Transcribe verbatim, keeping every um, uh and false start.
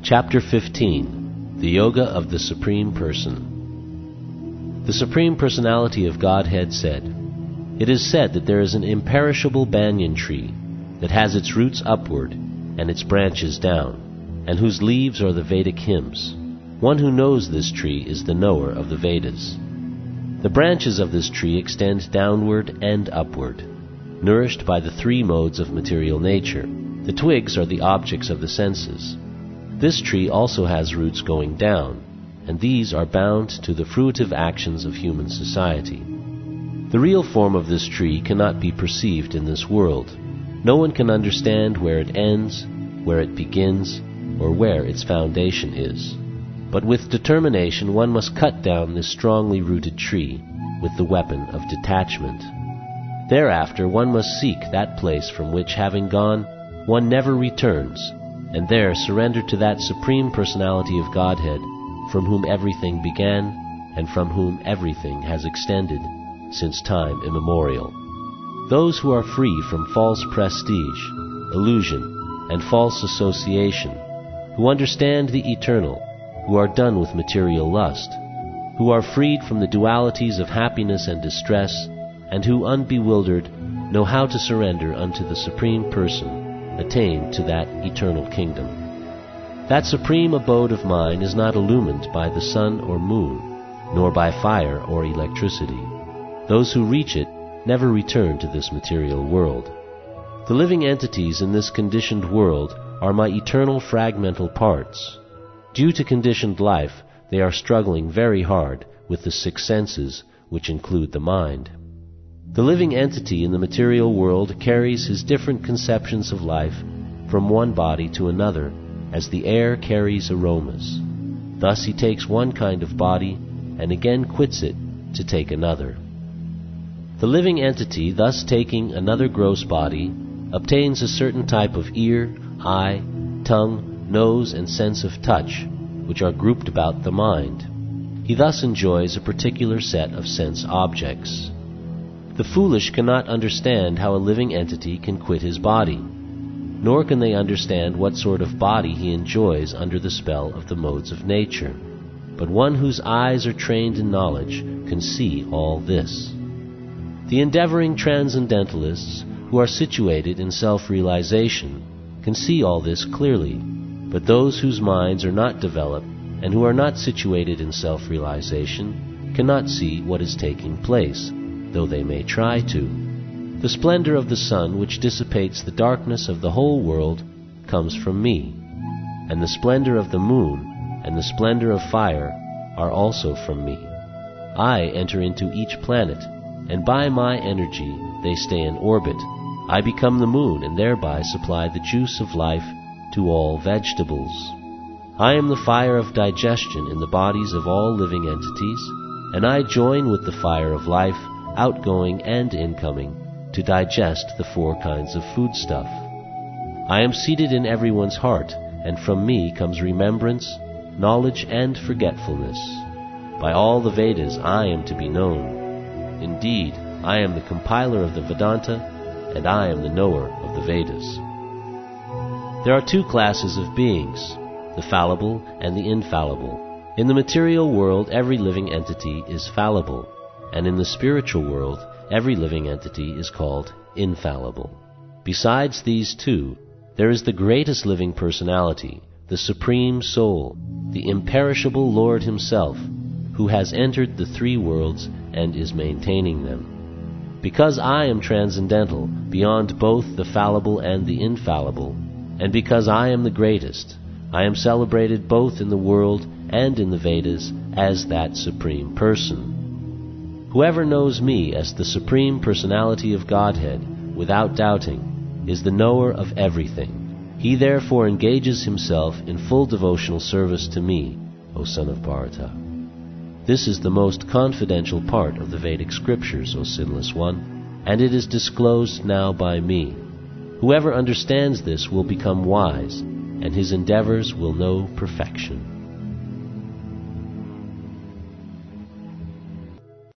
Chapter fifteen. The Yoga of the Supreme Person. The Supreme Personality of Godhead said, "It is said that there is an imperishable banyan tree that has its roots upward and its branches down, and whose leaves are the Vedic hymns. One who knows this tree is the knower of the Vedas. The branches of this tree extend downward and upward, nourished by the three modes of material nature. The twigs are the objects of the senses. This tree also has roots going down, and these are bound to the fruitive actions of human society. The real form of this tree cannot be perceived in this world. No one can understand where it ends, where it begins, or where its foundation is. But with determination one must cut down this strongly rooted tree with the weapon of detachment. Thereafter one must seek that place from which, having gone, one never returns, and there surrender to that Supreme Personality of Godhead, from whom everything began, and from whom everything has extended since time immemorial. Those who are free from false prestige, illusion, and false association, who understand the eternal, who are done with material lust, who are freed from the dualities of happiness and distress, and who, unbewildered, know how to surrender unto the Supreme Person, attain to that eternal kingdom. That supreme abode of mine is not illumined by the sun or moon, nor by fire or electricity. Those who reach it never return to this material world. The living entities in this conditioned world are my eternal fragmental parts. Due to conditioned life, they are struggling very hard with the six senses, which include the mind. The living entity in the material world carries his different conceptions of life from one body to another, as the air carries aromas. Thus he takes one kind of body and again quits it to take another. The living entity, thus taking another gross body, obtains a certain type of ear, eye, tongue, nose, and sense of touch, which are grouped about the mind. He thus enjoys a particular set of sense objects. The foolish cannot understand how a living entity can quit his body, nor can they understand what sort of body he enjoys under the spell of the modes of nature. But one whose eyes are trained in knowledge can see all this. The endeavoring transcendentalists, who are situated in self-realization, can see all this clearly, but those whose minds are not developed and who are not situated in self-realization cannot see what is taking place, though they may try to. The splendor of the sun, which dissipates the darkness of the whole world, comes from me, and the splendor of the moon and the splendor of fire are also from me. I enter into each planet, and by my energy they stay in orbit. I become the moon and thereby supply the juice of life to all vegetables. I am the fire of digestion in the bodies of all living entities, and I join with the fire of life, outgoing and incoming, to digest the four kinds of foodstuff. I am seated in everyone's heart, and from me comes remembrance, knowledge, and forgetfulness. By all the Vedas I am to be known. Indeed, I am the compiler of the Vedanta, and I am the knower of the Vedas. There are two classes of beings, the fallible and the infallible. In the material world, every living entity is fallible, and in the spiritual world, every living entity is called infallible. Besides these two, there is the greatest living personality, the Supreme Soul, the imperishable Lord Himself, who has entered the three worlds and is maintaining them. Because I am transcendental, beyond both the fallible and the infallible, and because I am the greatest, I am celebrated both in the world and in the Vedas as that Supreme Person. Whoever knows me as the Supreme Personality of Godhead, without doubting, is the knower of everything. He therefore engages himself in full devotional service to me, O son of Bharata. This is the most confidential part of the Vedic scriptures, O sinless one, and it is disclosed now by me. Whoever understands this will become wise, and his endeavors will know perfection.